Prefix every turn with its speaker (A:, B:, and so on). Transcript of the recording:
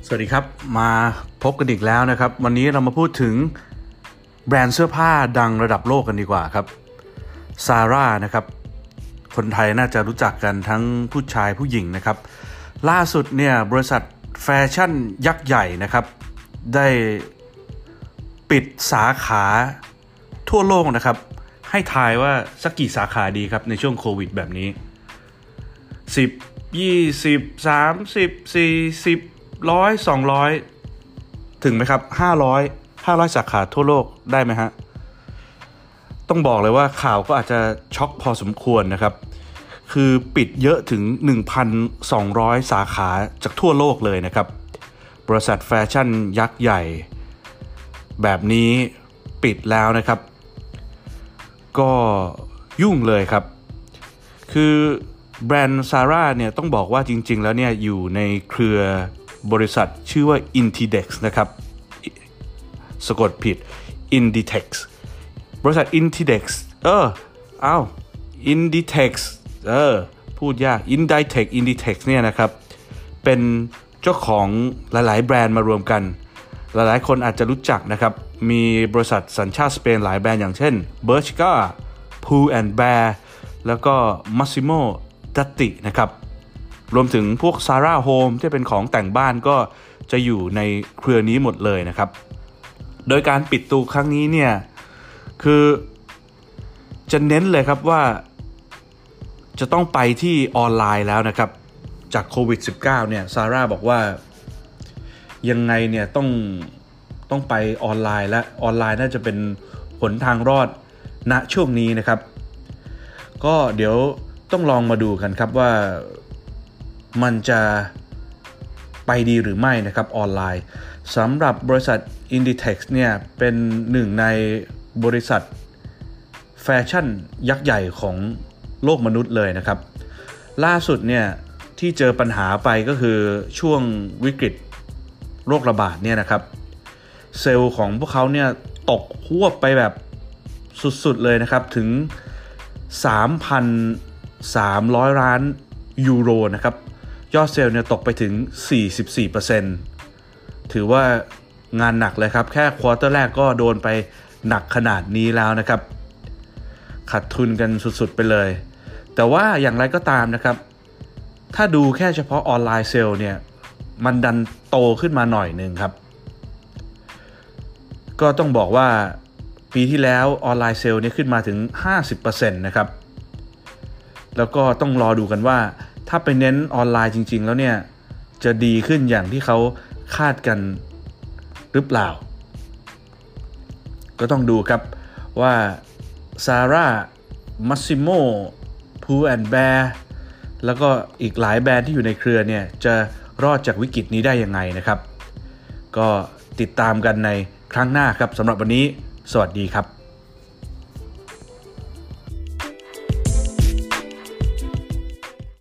A: สวัสดีครับมาพบกันอีกแล้วนะครับวันนี้เรามาพูดถึงแบรนด์เสื้อผ้าดังระดับโลกกันดีกว่าครับ Zara นะครับคนไทยน่าจะรู้จักกันทั้งผู้ชายผู้หญิงนะครับล่าสุดเนี่ยบริษัทแฟชั่นยักษ์ใหญ่นะครับได้ปิดสาขาทั่วโลกนะครับให้ทายว่าสักกี่สาขาดีครับในช่วงโควิดแบบนี้10 20 30 40 100 200ถึงไหมครับ500 สาขาทั่วโลกได้ไหมฮะต้องบอกเลยว่าข่าวก็อาจจะช็อกพอสมควรนะครับคือปิดเยอะถึง 1,200 สาขาจากทั่วโลกเลยนะครับบริษัทแฟชั่นยักษ์ใหญ่แบบนี้ปิดแล้วนะครับก็ยุ่งเลยครับคือแบรนด์ Zara เนี่ยต้องบอกว่าจริงๆแล้วเนี่ยอยู่ในเครือบริษัทชื่อว่า Inditex นะครับสะกดผิด Inditex บริษัท Inditex Inditex พูดยาก Inditex เนี่ยนะครับเป็นเจ้าของหลายๆแบรนด์มารวมกันหลายๆคนอาจจะรู้จักนะครับมีบริษัทสัญชาติสเปนหลายแบรนด์อย่างเช่น Bershka Pull and Bear แล้วก็ Massimo Dutti นะครับรวมถึงพวก Zara Home ที่เป็นของแต่งบ้านก็จะอยู่ในเครือนี้หมดเลยนะครับโดยการปิดตัวครั้งนี้เนี่ยคือจะเน้นเลยครับว่าจะต้องไปที่ออนไลน์แล้วนะครับจากโควิด -19 เนี่ย Zara บอกว่ายังไงเนี่ยต้องไปออนไลน์และออนไลน์น่าจะเป็นหนทางรอดณช่วงนี้นะครับก็เดี๋ยวต้องลองมาดูกันครับว่ามันจะไปดีหรือไม่นะครับออนไลน์สำหรับบริษัท Inditex เนี่ยเป็นหนึ่งในบริษัทแฟชั่นยักษ์ใหญ่ของโลกมนุษย์เลยนะครับล่าสุดเนี่ยที่เจอปัญหาไปก็คือช่วงวิกฤตโรคระบาดเนี่ยนะครับเซลล์ของพวกเขาเนี่ยตกหวบไปแบบสุดๆเลยนะครับถึง 3,300 ล้านยูโรนะครับยอดเซลล์เนี่ยตกไปถึง 44% ถือว่างานหนักเลยครับแค่ควอเตอร์แรกก็โดนไปหนักขนาดนี้แล้วนะครับขาดทุนกันสุดๆไปเลยแต่ว่าอย่างไรก็ตามนะครับถ้าดูแค่เฉพาะออนไลน์เซลล์เนี่ยมันดันโตขึ้นมาหน่อยนึงครับก็ต้องบอกว่าปีที่แล้วออนไลน์เซลล์เนี่ยขึ้นมาถึง 50% นะครับแล้วก็ต้องรอดูกันว่าถ้าไปเน้นออนไลน์จริงๆแล้วเนี่ยจะดีขึ้นอย่างที่เขาคาดกันหรือเปล่าก็ต้องดูครับว่า Zara Massimo Pull and Bear แล้วก็อีกหลายแบรนด์ที่อยู่ในเครือเนี่ยจะรอดจากวิกฤตนี้ได้ยังไงนะครับก็ติดตามกันในครั้งหน้าครับสำหรับวันนี้สวัสดีครับ